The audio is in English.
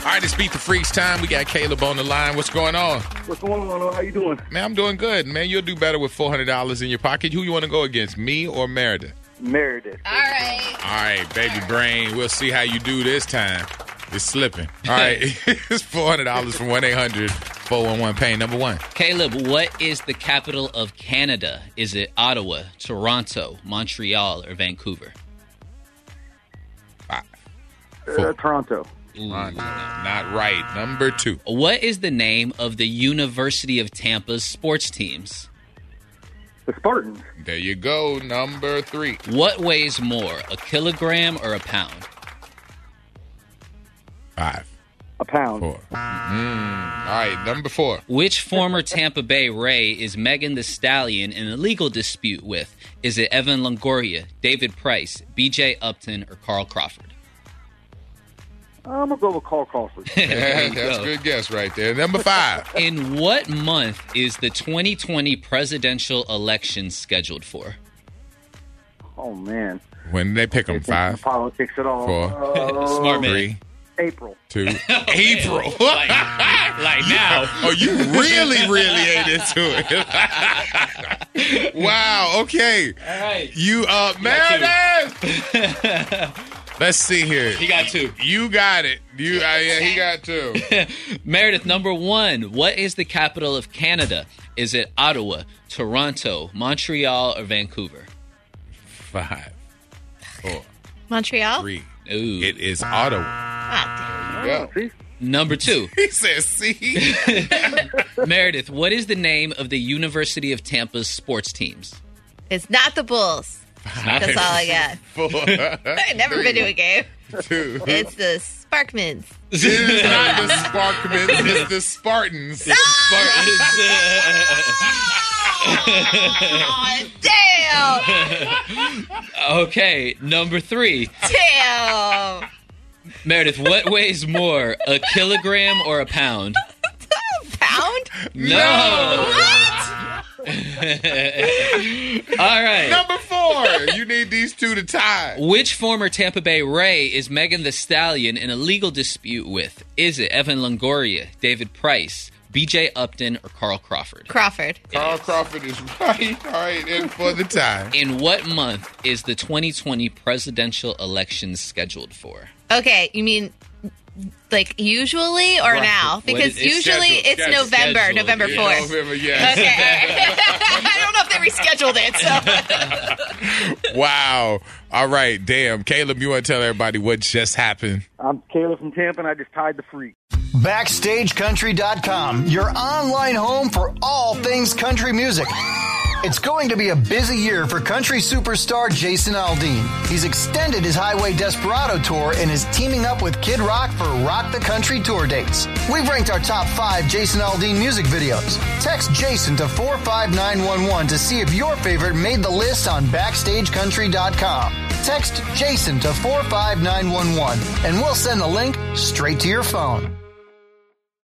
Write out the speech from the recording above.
right, it's Beat the Freaks time. We got Caleb on the line. What's going on? What's going on? How you doing? Man, I'm doing good. Man, you'll do better with $400 in your pocket. Who you want to go against, me or Meredith? Meredith. All right. All right, baby brain. We'll see how you do this time. It's slipping. All right. It's $400 from 1-800-411-PAIN. Number one. Caleb, what is the capital of Canada? Is it Ottawa, Toronto, Montreal, or Vancouver? 5, 4. Toronto. Not right. Number two. What is the name of the University of Tampa's sports teams? The Spartans. There you go. Number three. What weighs more, a kilogram or a pound? 5, A pound. 4. All right. Number 4. Which former Tampa Bay Ray is Megan Thee Stallion in a legal dispute with? Is it Evan Longoria, David Price, B.J. Upton, or Carl Crawford? I'm going to go with Carl Crawford. That's a good guess right there. Number 5. In what month is the 2020 presidential election scheduled for? Oh, man. When they pick them? 5, Politics at all. 4, Smart man. 3, April. 2. April. like now. Oh, you really ain't into it. Wow. Okay. All right. You Meredith. Let's see here. He got 2. You got it. Yeah, he got 2. Meredith, number 1. What is the capital of Canada? Is it Ottawa, Toronto, Montreal, or Vancouver? 5, 4, Montreal? 3. Ooh. It is Ottawa. Ah, There you go. See? Number 2. He says, "See." Meredith, what is the name of the University of Tampa's sports teams? it's not the Bulls. That's all I got. 4. I've never been to a game. 2. It's the Sparkmans. It is not the Sparkmans. It's the Spartans. Oh, damn! Okay, number 3. Damn! Meredith, what weighs more, a kilogram or a pound? Pound? No. What? All right. Number 4. You need these two to tie. Which former Tampa Bay Ray is Megan Thee Stallion in a legal dispute with? Is it Evan Longoria, David Price, B.J. Upton, or Carl Crawford? Crawford. Carl Crawford is right. All right, and for the tie. In what month is the 2020 presidential election scheduled for? Okay, you mean like usually or Right. now? Because It's usually scheduled. it's Scheduled. November, November Yeah, 4th. November, yes. Okay. I don't know if they rescheduled it, so. Wow. All right, damn. Caleb, you want to tell everybody what just happened? I'm Caleb from Tampa, and I just tied the freak. BackstageCountry.com, your online home for all things country music. It's going to be a busy year for country superstar Jason Aldean. He's extended his Highway Desperado tour and is teaming up with Kid Rock for Rock the Country tour dates. We've ranked our top 5 Jason Aldean music videos. Text Jason to 45911 to see if your favorite made the list on BackstageCountry.com. Text Jason to 45911 and we'll send the link straight to your phone.